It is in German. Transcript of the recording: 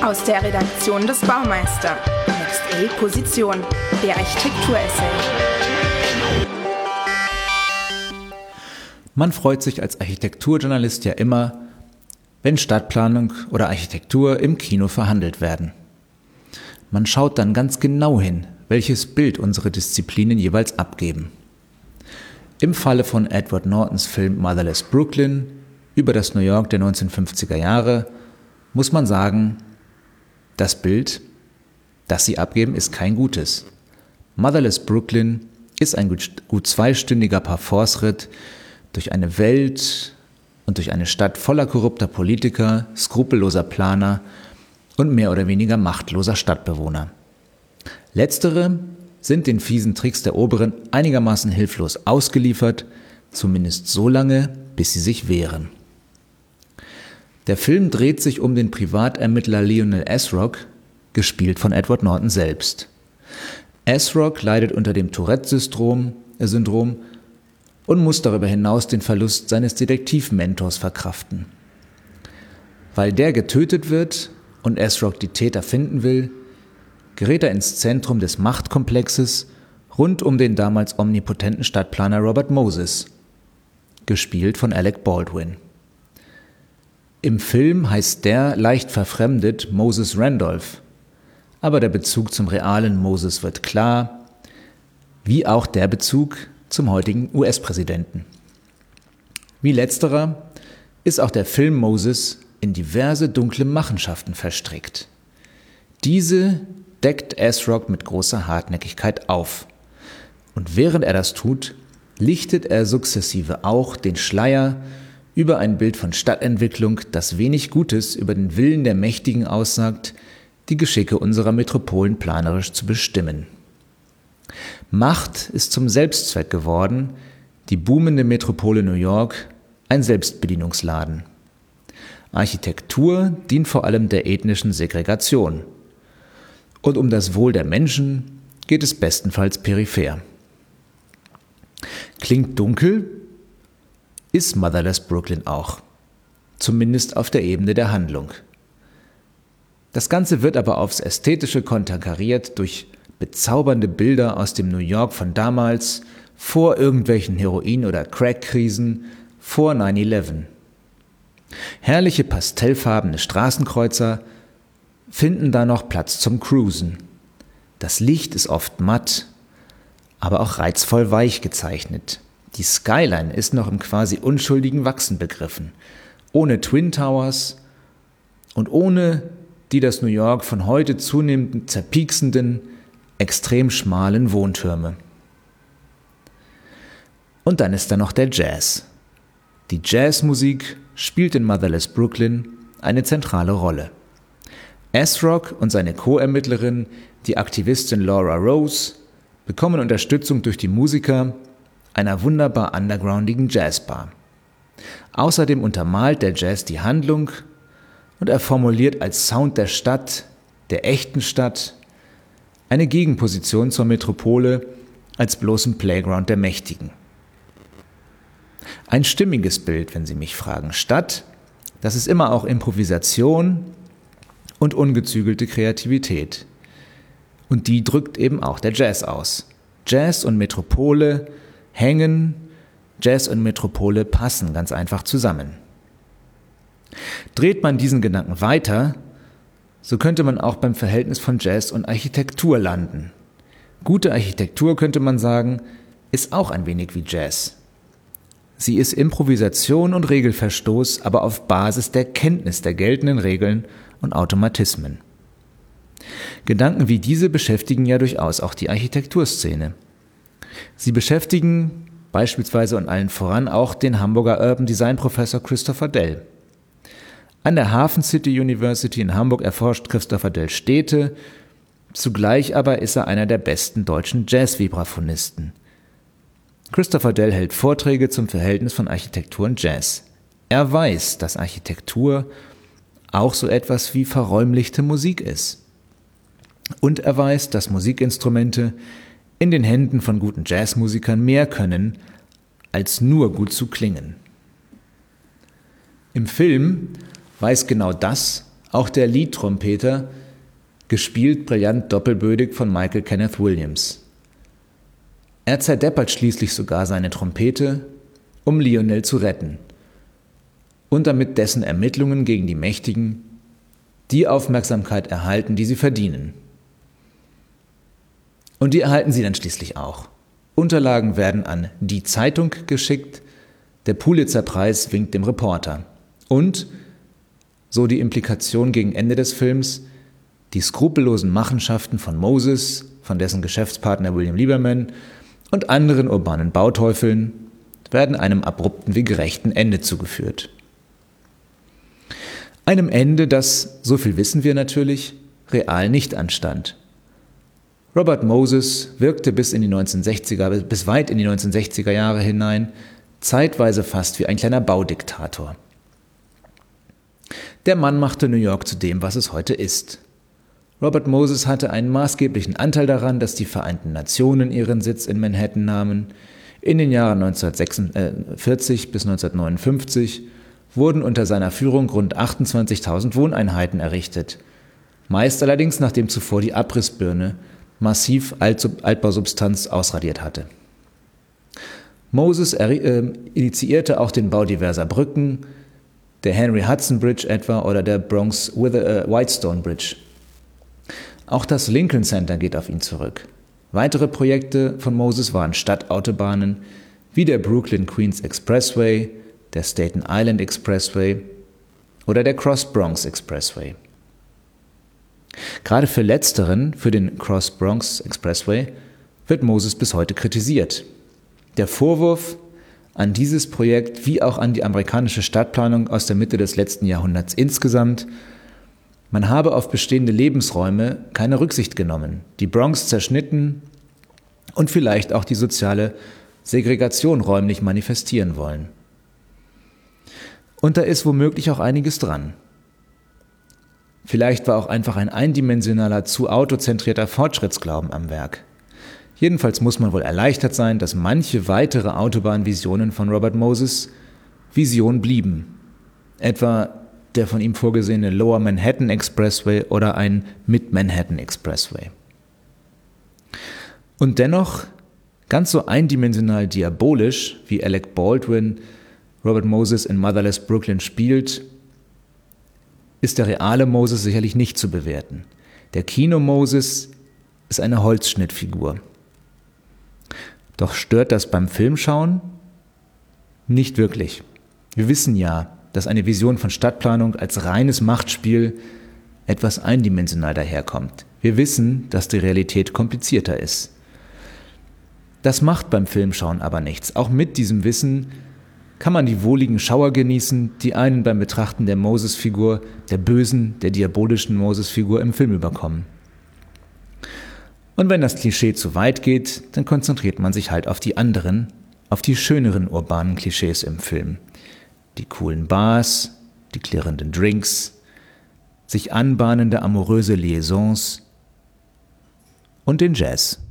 Aus der Redaktion des Baumeister. Next A Position, der Architekturessay. Man freut sich als Architekturjournalist ja immer, wenn Stadtplanung oder Architektur im Kino verhandelt werden. Man schaut dann ganz genau hin, welches Bild unsere Disziplinen jeweils abgeben. Im Falle von Edward Nortons Film Motherless Brooklyn über das New York der 1950er Jahre muss man sagen, das Bild, das sie abgeben, ist kein gutes. Motherless Brooklyn ist ein gut zweistündiger Parforce-Ritt durch eine Welt und durch eine Stadt voller korrupter Politiker, skrupelloser Planer und mehr oder weniger machtloser Stadtbewohner. Letztere sind den fiesen Tricks der Oberen einigermaßen hilflos ausgeliefert, zumindest so lange, bis sie sich wehren. Der Film dreht sich um den Privatermittler Lionel Asrock, gespielt von Edward Norton selbst. Asrock leidet unter dem Tourette-Syndrom und muss darüber hinaus den Verlust seines Detektivmentors verkraften. Weil der getötet wird und Asrock die Täter finden will, gerät er ins Zentrum des Machtkomplexes rund um den damals omnipotenten Stadtplaner Robert Moses, gespielt von Alec Baldwin. Im Film heißt der leicht verfremdet Moses Randolph, aber der Bezug zum realen Moses wird klar, wie auch der Bezug zum heutigen US-Präsidenten. Wie letzterer ist auch der Film Moses in diverse dunkle Machenschaften verstrickt. Diese deckt Asrock mit großer Hartnäckigkeit auf. Und während er das tut, lichtet er sukzessive auch den Schleier über ein Bild von Stadtentwicklung, das wenig Gutes über den Willen der Mächtigen aussagt, die Geschicke unserer Metropolen planerisch zu bestimmen. Macht ist zum Selbstzweck geworden, die boomende Metropole New York ein Selbstbedienungsladen. Architektur dient vor allem der ethnischen Segregation. Und um das Wohl der Menschen geht es bestenfalls peripher. Klingt dunkel, ist Motherless Brooklyn auch. Zumindest auf der Ebene der Handlung. Das Ganze wird aber aufs Ästhetische konterkariert durch bezaubernde Bilder aus dem New York von damals, vor irgendwelchen Heroin- oder Crack-Krisen, vor 9/11. Herrliche pastellfarbene Straßenkreuzer finden da noch Platz zum Cruisen. Das Licht ist oft matt, aber auch reizvoll weich gezeichnet. Die Skyline ist noch im quasi unschuldigen Wachsen begriffen, ohne Twin Towers und ohne die das New York von heute zunehmend zerpieksenden, extrem schmalen Wohntürme. Und dann ist da noch der Jazz. Die Jazzmusik spielt in Motherless Brooklyn eine zentrale Rolle. Asrock und seine Co-Ermittlerin, die Aktivistin Laura Rose, bekommen Unterstützung durch die Musiker einer wunderbar undergroundigen Jazzbar. Außerdem untermalt der Jazz die Handlung und er formuliert als Sound der Stadt, der echten Stadt, eine Gegenposition zur Metropole als bloßen Playground der Mächtigen. Ein stimmiges Bild, wenn Sie mich fragen. Stadt, das ist immer auch Improvisation und ungezügelte Kreativität. Und die drückt eben auch der Jazz aus. Jazz und Metropole hängen, Jazz und Metropole passen ganz einfach zusammen. Dreht man diesen Gedanken weiter, so könnte man auch beim Verhältnis von Jazz und Architektur landen. Gute Architektur, könnte man sagen, ist auch ein wenig wie Jazz. Sie ist Improvisation und Regelverstoß, aber auf Basis der Kenntnis der geltenden Regeln und Automatismen. Gedanken wie diese beschäftigen ja durchaus auch die Architekturszene. Sie beschäftigen beispielsweise und allen voran auch den Hamburger Urban Design Professor Christopher Dell. An der Hafen City University in Hamburg erforscht Christopher Dell Städte, zugleich aber ist er einer der besten deutschen Jazz-Vibraphonisten. Christopher Dell hält Vorträge zum Verhältnis von Architektur und Jazz. Er weiß, dass Architektur auch so etwas wie verräumlichte Musik ist. Und er weiß, dass Musikinstrumente in den Händen von guten Jazzmusikern mehr können, als nur gut zu klingen. Im Film weiß genau das Auch der Lead-Trompeter, gespielt brillant doppelbödig von Michael Kenneth Williams. Er zerdeppert schließlich sogar seine Trompete, um Lionel zu retten und damit dessen Ermittlungen gegen die Mächtigen die Aufmerksamkeit erhalten, die sie verdienen. Und die erhalten sie dann schließlich auch. Unterlagen werden an die Zeitung geschickt, der Pulitzer-Preis winkt dem Reporter. Und, so die Implikation gegen Ende des Films, die skrupellosen Machenschaften von Moses, von dessen Geschäftspartner William Lieberman und anderen urbanen Bauteufeln werden einem abrupten wie gerechten Ende zugeführt. Einem Ende, das, so viel wissen wir natürlich, real nicht anstand. Robert Moses wirkte bis weit in die 1960er Jahre hinein, zeitweise fast wie ein kleiner Baudiktator. Der Mann machte New York zu dem, was es heute ist. Robert Moses hatte einen maßgeblichen Anteil daran, dass die Vereinten Nationen ihren Sitz in Manhattan nahmen. In den Jahren 1946 bis 1959 wurden unter seiner Führung rund 28.000 Wohneinheiten errichtet, meist allerdings nachdem zuvor die Abrissbirne massiv Altbausubstanz ausradiert hatte. Moses initiierte auch den Bau diverser Brücken, der Henry Hudson Bridge etwa oder der Bronx Whitestone Bridge. Auch das Lincoln Center geht auf ihn zurück. Weitere Projekte von Moses waren Stadtautobahnen wie der Brooklyn-Queens Expressway, der Staten Island Expressway oder der Cross-Bronx Expressway. Gerade für letzteren, für den Cross-Bronx Expressway, wird Moses bis heute kritisiert. Der Vorwurf an dieses Projekt wie auch an die amerikanische Stadtplanung aus der Mitte des letzten Jahrhunderts insgesamt: Man habe auf bestehende Lebensräume keine Rücksicht genommen, die Bronx zerschnitten und vielleicht auch die soziale Segregation räumlich manifestieren wollen. Und da ist womöglich auch einiges dran. Vielleicht war auch einfach ein eindimensionaler, zu autozentrierter Fortschrittsglauben am Werk. Jedenfalls muss man wohl erleichtert sein, dass manche weitere Autobahnvisionen von Robert Moses Vision blieben. Etwa der von ihm vorgesehene Lower Manhattan Expressway oder ein Mid-Manhattan Expressway. Und dennoch, ganz so eindimensional diabolisch, wie Alec Baldwin Robert Moses in Motherless Brooklyn spielt, ist der reale Moses sicherlich nicht zu bewerten. Der Kino-Moses ist eine Holzschnittfigur. Doch stört das beim Filmschauen? Nicht wirklich. Wir wissen ja, dass eine Vision von Stadtplanung als reines Machtspiel etwas eindimensional daherkommt. Wir wissen, dass die Realität komplizierter ist. Das macht beim Filmschauen aber nichts. Auch mit diesem Wissen kann man die wohligen Schauer genießen, die einen beim Betrachten der Moses-Figur, der bösen, der diabolischen Moses-Figur im Film überkommen. Und wenn das Klischee zu weit geht, dann konzentriert man sich halt auf die anderen, auf die schöneren urbanen Klischees im Film. Die coolen Bars, die klirrenden Drinks, sich anbahnende amoröse Liaisons und den Jazz.